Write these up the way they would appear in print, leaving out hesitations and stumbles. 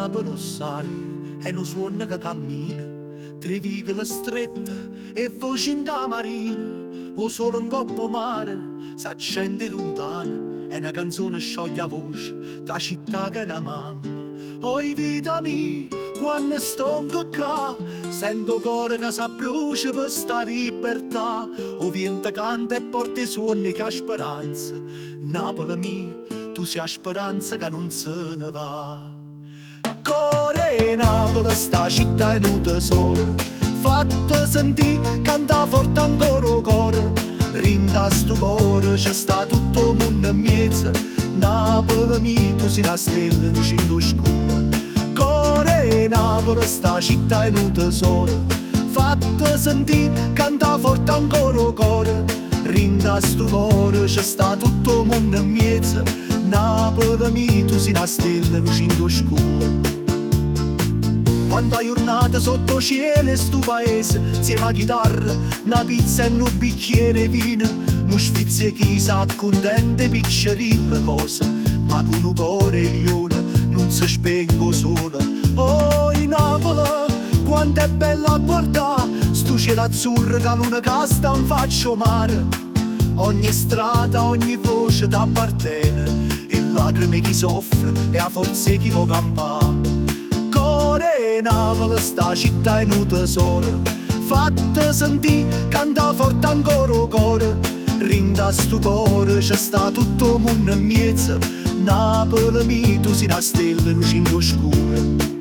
Napoli sale e non suona che cammina, tre vicole strette e voci in da marina, o solo un coppo mare s'accende lontano e una canzone scioglie la voce da città che la mamma. Oi vita mia, quando sto qua, sento cuore che s'abbrucia per sta libertà, o vento canta e porta i suoni che ha speranza. Napoli mia, tu sei a speranza che non se ne va. Core Napoli, sta città è un tesoro, fatta sentire, canta forte ancora il cuore. Rinda sto cuore, c'è sta tutto il mondo in mezzo. Napoli mia, tu sei una stella lucendo scura. Core Napoli, sta città è un tesoro, fatta sentire, canta forte ancora il cuore. Rinda sto cuore, c'è sta tutto il mondo in mezzo. Napoli mia, tu sei una stella lucendo scura. Quando hai giornata sotto cielo e sto paese, insieme a chitarra, una pizza e un bicchiere vino, non sfizia chi sa contente piccerille cose, ma con un cuore lione non si spengo sola. Oh, in Napoli, quanto è bella a guardare, sto cielo azzurro che non casta in faccia mare. Ogni strada, ogni voce t'appartiene, e lacrime chi soffre e a forze chi può campare. Core Napoli, sta città è un tesoro, fatta sentire, canta forte ancora il cuore. Rinda sto cuore, c'è sta tutto il mondo in mezzo. Napoli mia, tu sei una stella lucendo scura.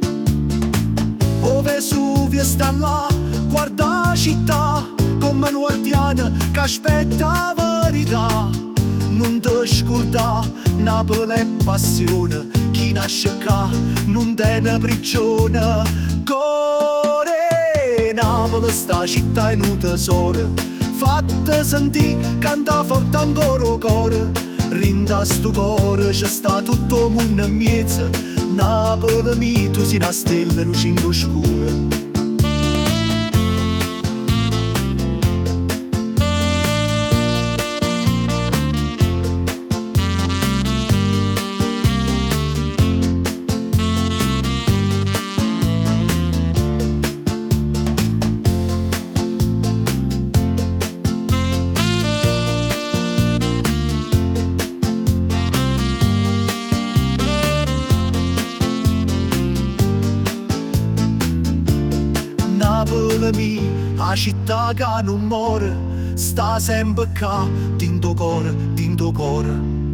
O Vesuvio sta là, guarda la città, come un guardiano che aspetta la verità. Non ti scordare, Napoli è passione, chi nasce qua non tiene prigione. Core Napoli, sta città è un tesoro, fatta sentire, canta forte ancora il cuore. Rinda sto cuore, c'è sta tutto il mondo in mezzo. Napoli mia, tu sei una stella lucendo scura. Napoli mia, la città che non muore, sta sempre qua, dinto cuore, dinto cuore.